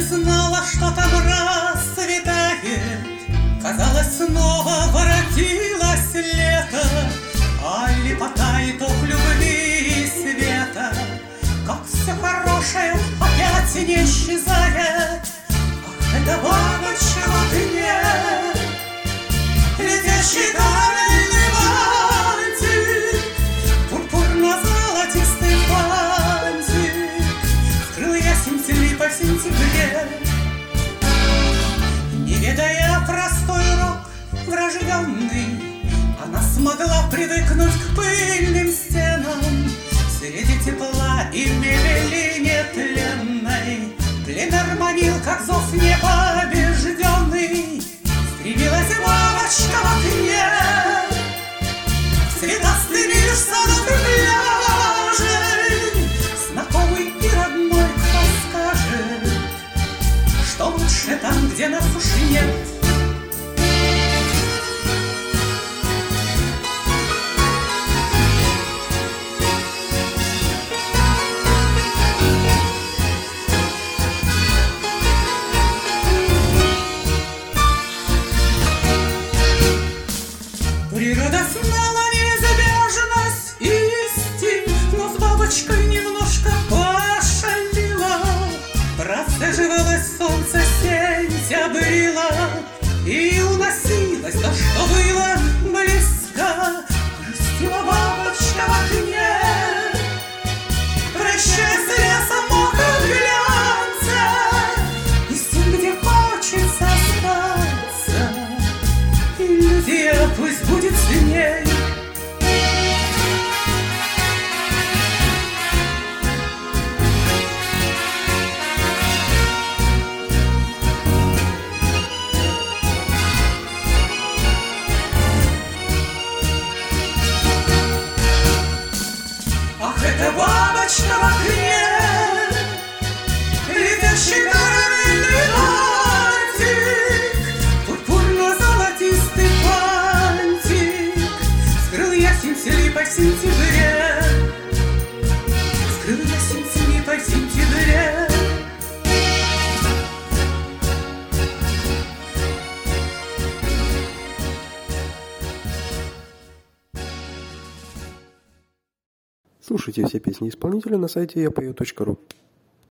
знала, что там расцветает. Казалось, снова воротилось лето, а лепота итог любви и света. Как все хорошее опять не исчезает. Ах, эта бабочка в окне, летящий каменный бантик, пурпурно-золотистый бантик, скрыл ясень липа в сентябре. Не ведая простой урок врожденный, она смогла привыкнуть к пыльным стенам. Среди тепла и мебели нетленной пленер манил, как зов непобежденный. Стремилась бабочка в окне, цветастый мир садов и пляжей. Знакомый и родной, кто скажет, что лучше там, где нас уж нет. Природа знала неизбежность истин, но с бабочкой немножко пошалила. Просаживалось солнце сентябрила и уносилось то, что было близко. Грустила бабочка в окне, прощаясь с лесом мокрым глянцем, и с тем, где хочется остаться. Иллюзия пусть будет сильней. Ах, эта бабочка в окне, летящий карамельный бантик, пурпурно-золотистый бантик, скрыл ясень липа в сентябре, скрыл ясень липа в сентябре. Слушайте все песни исполнителя на сайте yapою.ru.